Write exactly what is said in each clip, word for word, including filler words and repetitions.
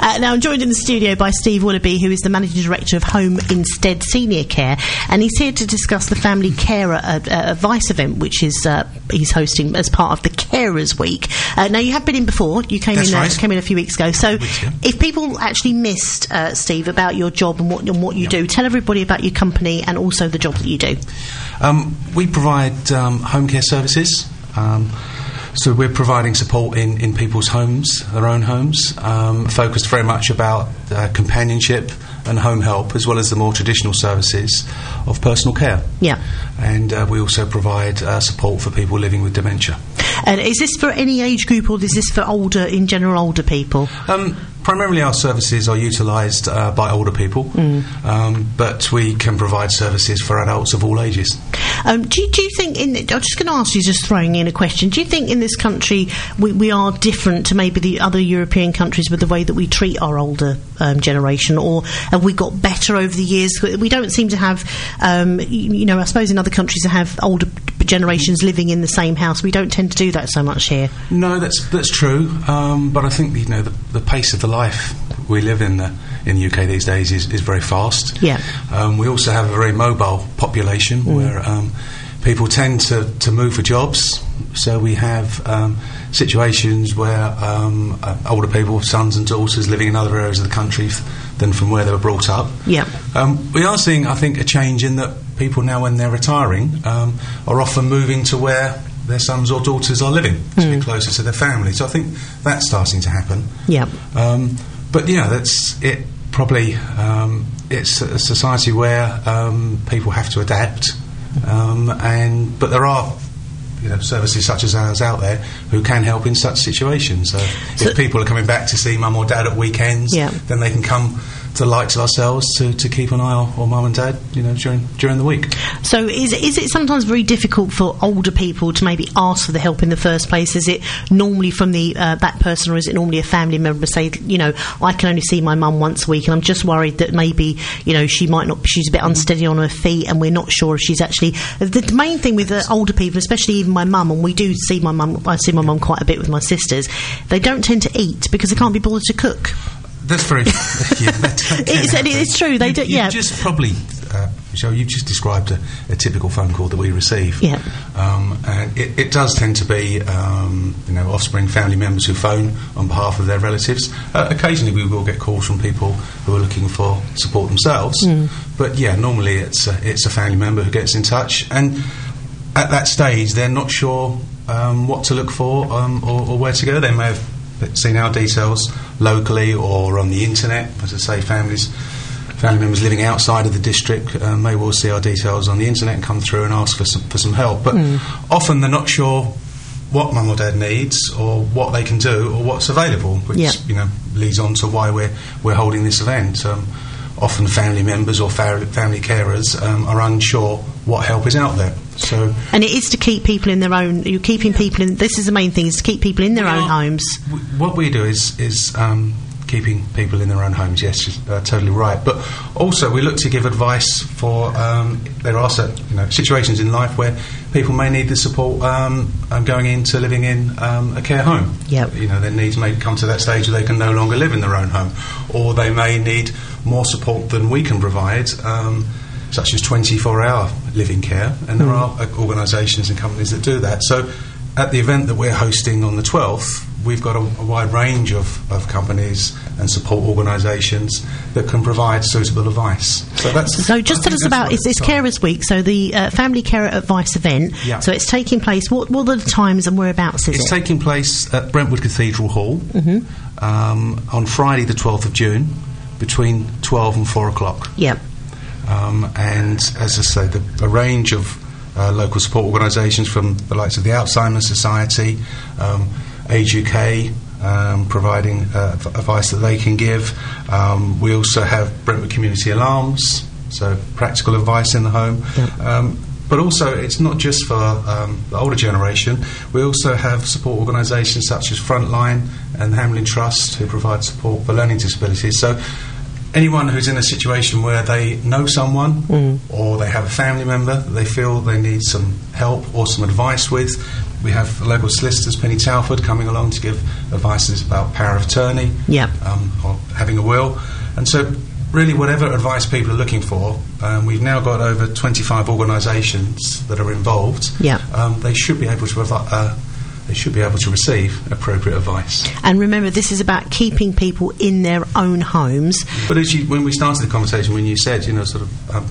Uh, now I'm joined in the studio by Steve Willoughby, who is the Managing Director of Home Instead Senior Care, and he's here to discuss the Family Carer uh, uh, Advice event, which is uh, he's hosting as part of the Carers Week. Uh, now you have been in before. You came That's in uh, right. came in a few weeks ago. So if people actually missed, uh, Steve, about your job and what and what you Yep. do, tell everybody about your company and also the job that you do. Um, we provide um, home care services. Um, so we're providing support in, in people's homes, their own homes, um, focused very much about uh, companionship and home help, as well as the more traditional services of personal care. Yeah. And uh, we also provide uh, support for people living with dementia. And is this for any age group, or is this for older, in general, older people? Um, primarily our services are utilised uh, by older people, mm. um, but we can provide services for adults of all ages. Um, do, you, do you think, in, I'm just going to ask you, just throwing in a question, do you think in this country we, we are different to maybe the other European countries with the way that we treat our older um, generation, or have we got better over the years? We don't seem to have, um, you, you know, I suppose in other countries that have older generations living in the same house, we don't tend to do that so much here. No, that's that's true, um, but I think, you know, the, the pace of the life we live in the, in the U K these days is, is very fast. Yeah. Um, we also have a very mobile population mm. where um, people tend to, to move for jobs, so we have um, situations where um, uh, older people, sons and daughters, living in other areas of the country f- than from where they were brought up. Yeah. Um, we are seeing, I think, a change in that people now, when they're retiring, um, are often moving to where their sons or daughters are living, to mm. be closer to their family. So I think that's starting to happen. Yeah. Um, but yeah, that's it. Probably um, it's a society where um, people have to adapt, um, and but there are, you know, services such as ours out there who can help in such situations. So, so if people are coming back to see mum or dad at weekends, yeah. then they can come to the likes of ourselves to, to keep an eye on, on mum and dad, you know, during during the week. So is is it sometimes very difficult for older people to maybe ask for the help in the first place? Is it normally from the uh, that person, or is it normally a family member say, you know, I can only see my mum once a week and I'm just worried that maybe, you know, she might not, she's a bit unsteady on her feet and we're not sure if she's actually... The main thing with uh, older people, especially even my mum, and we do see my mum, I see my mum quite a bit with my sisters, they don't tend to eat because they can't be bothered to cook. That's very... yeah, that it's, it's true, they you, do, you yeah. just probably... Uh, Michelle, you've just described a, a typical phone call that we receive. Yeah. Um, and it, it does tend to be, um, you know, offspring family members who phone on behalf of their relatives. Uh, occasionally we will get calls from people who are looking for support themselves. Mm. But, yeah, normally it's a, it's a family member who gets in touch. And at that stage, they're not sure um, what to look for um, or, or where to go. They may have seen our details locally or on the internet. As I say, families... Family members living outside of the district uh, may well see our details on the internet and come through and ask for some, for some help. But mm. often they're not sure what mum or dad needs or what they can do or what's available, which yeah. you know leads on to why we're we're holding this event. Um, often family members or fa- family carers um, are unsure what help is out there. So, and it is to keep people in their own. You're keeping yeah. people in. This is the main thing: is to keep people in their well, own homes. W- what we do is is. Um, keeping people in their own homes, yes, uh, totally right. But also we look to give advice for, um, there are certain, you know, situations in life where people may need the support um, um, going into living in um, a care home. Yep. You know, their needs may come to that stage where they can no longer live in their own home, or they may need more support than we can provide, um, such as twenty-four hour living care, and there mm. are uh, organisations and companies that do that. So at the event that we're hosting on the twelfth, we've got a, a wide range of, of companies and support organisations that can provide suitable advice. So that's. So just tell us about it's, it's Carers Week. So the uh, Family Carer Advice event. Yeah. So it's taking place. What, what are the times and whereabouts is it's it? It's taking place at Brentwood Cathedral Hall mm-hmm. um, on Friday, the twelfth of June, between twelve and four o'clock. Yep. Um, and as I say, the, a range of uh, local support organisations from the likes of the Alzheimer's Society. Um, Age U K um, providing uh, advice that they can give. Um, we also have Brentwood Community Alarms, so practical advice in the home. Yep. Um, but also, it's not just for um, the older generation. We also have support organisations such as Frontline and the Hamlin Trust who provide support for learning disabilities. So anyone who's in a situation where they know someone mm. or they have a family member that they feel they need some help or some advice with, we have local solicitors, Penny Talford, coming along to give advices about power of attorney, yeah. um, or having a will. And so really whatever advice people are looking for, um, we've now got over twenty-five organisations that are involved. Yeah. Um, they should be able to provi- uh, they should be able to receive appropriate advice. And remember, this is about keeping people in their own homes. But as you, when we started the conversation, when you said, you know, sort of um,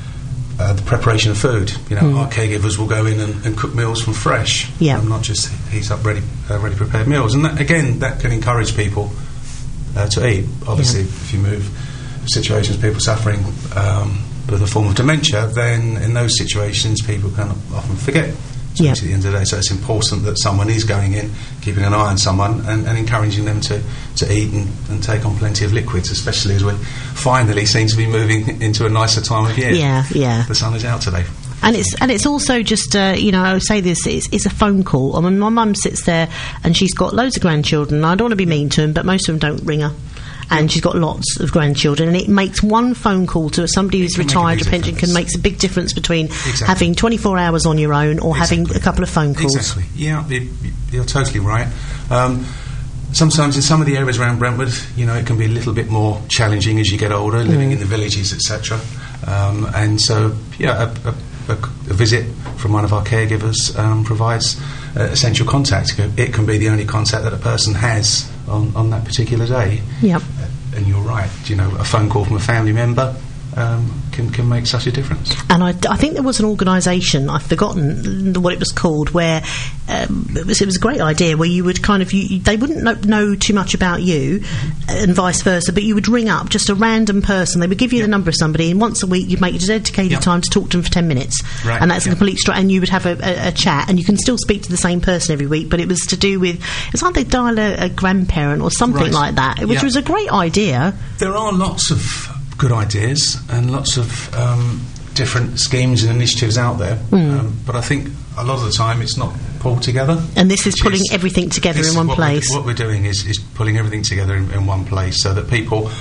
uh, the preparation of food, you know, mm. our caregivers will go in and, and cook meals from fresh, yeah. um, not just heat up ready, uh, ready prepared meals. And that, again, that can encourage people uh, to eat. Obviously, yeah. if you move situations, people suffering um, with a form of dementia, then in those situations, people can often forget. So Yeah. at the end of the day, so it's important that someone is going in, keeping an eye on someone, and, and encouraging them to, to eat and, and take on plenty of liquids, especially as we finally seem to be moving into a nicer time of year. Yeah, yeah. The sun is out today. And it's and it's also just uh, you know, I would say this, it's, it's a phone call. I mean, my mum sits there and she's got loads of grandchildren, and I don't want to be mean to them, but most of them don't ring her. And she's got lots of grandchildren, and it makes one phone call to somebody who's retired or pension can make a big difference between exactly. having twenty-four hours on your own or exactly. having a couple of phone calls. Exactly. Yeah, it, you're totally right. Um, sometimes in some of the areas around Brentwood, you know, it can be a little bit more challenging as you get older, living mm. in the villages, et cetera. Um, and so, yeah, a, a, a, a visit from one of our caregivers um, provides uh, essential contact. It can be the only contact that a person has on, on that particular day. Yep. And you're right, you know, a phone call from a family member um, can, can make such a difference. And I, I think there was an organisation, I've forgotten what it was called, where um, it, was, it was a great idea, where you would kind of, you, they wouldn't know, know too much about you, mm-hmm. and vice versa, but you would ring up just a random person, they would give you yep. the number of somebody, and once a week you'd make a dedicated yep. time to talk to them for ten minutes. Right. And that's yep. a complete straight, and you would have a, a, a chat, and you can still speak to the same person every week, but it was to do with, it's like they dial a, a grandparent or something right. like that, which yep. was a great idea. There are lots of good ideas and lots of um, different schemes and initiatives out there, mm. um, but I think a lot of the time it's not pulled together. And this is pulling is, everything together in one what place. We're, what we're doing is, is pulling everything together in, in one place, so that people,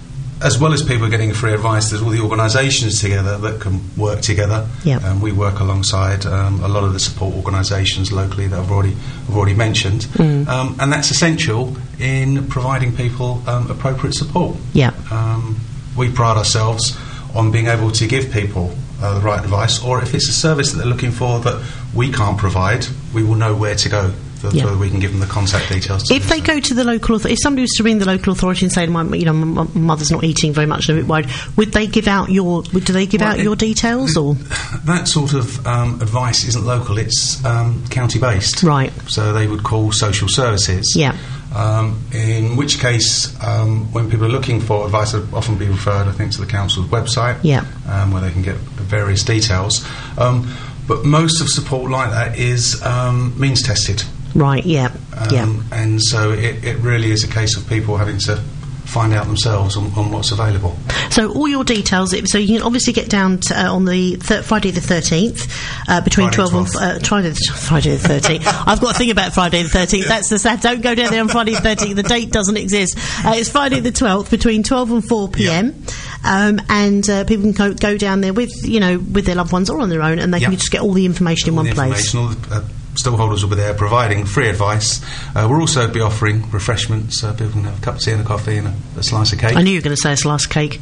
as well as people getting free advice, there's all the organisations together that can work together. Yep. Um, we work alongside um, a lot of the support organisations locally that I've already I've already mentioned, mm. um, and that's essential in providing people um, appropriate support. Yeah. Um, we pride ourselves on being able to give people uh, the right advice, or if it's a service that they're looking for that we can't provide, we will know where to go. So yeah. that we can give them the contact details. If they go to the local, author- if somebody was to ring the local authority and say, "My, you know, my mother's not eating very much, I'm a bit worried," would they give out your? Would, do they give well, out it, your details, or that sort of um, advice isn't local? It's um, county based, right? So they would call social services. Yeah. Um, in which case, um, when people are looking for advice, they'll often be referred, I think, to the council's website, yeah. um, where they can get various details. Um, but most of support like that is um, means tested. Right, yeah, um, yeah. And so it, it really is a case of people having to find out themselves on, on what's available. So all your details, so you can obviously get down to, uh, on the thir- Friday the thirteenth, uh, between Friday twelve and... Uh, Friday, the, Friday the thirteenth. I've got a thing about Friday the thirteenth. That's the sad. Don't go down there on Friday the thirteenth. The date doesn't exist. Uh, it's Friday the twelfth, between twelve and four p.m. Yep. Um, and uh, people can go, go down there with, you know, with their loved ones or on their own, and they yep. can just get all the information all in the one information, place. All the, uh, Stallholders will be there providing free advice. Uh, we'll also be offering refreshments, so people can have a cup of tea and a coffee and a, a slice of cake. I knew you were going to say a slice of cake.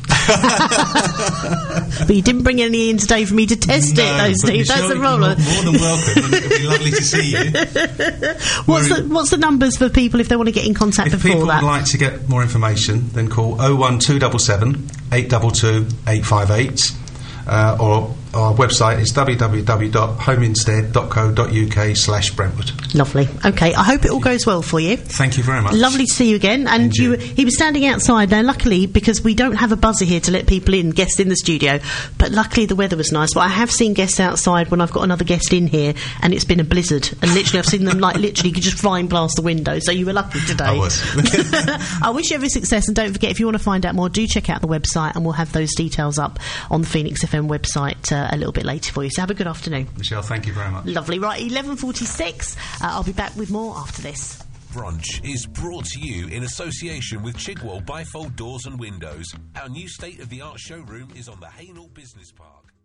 But you didn't bring any in today for me to test no, it, though, Steve. That's the problem. More than welcome, and it would be lovely to see you. What's the, what's the numbers for people if they want to get in contact if before people that? Would like to get more information, then call oh one two seven seven, eight two two, eight five eight. Uh, or our website is w w w dot homeinstead dot co dot u k slash Brentwood. Lovely. Okay, I hope it all goes well for you. Thank you very much. Lovely to see you again. And, and you, he was standing outside there, luckily, because we don't have a buzzer here to let people in, guests in the studio, but luckily the weather was nice. But I have seen guests outside when I've got another guest in here, and it's been a blizzard, and literally I've seen them like literally just flying past the window, so you were lucky today. I was. I wish you every success, and don't forget, if you want to find out more, do check out the website, and we'll have those details up on the Phoenix F M website uh, a little bit later for you. So have a good afternoon. Michelle, thank you very much. Lovely. Right, eleven forty-six. Uh, I'll be back with more after this. Brunch is brought to you in association with Chigwell Bifold Doors and Windows. Our new state-of-the-art showroom is on the Hainault Business Park.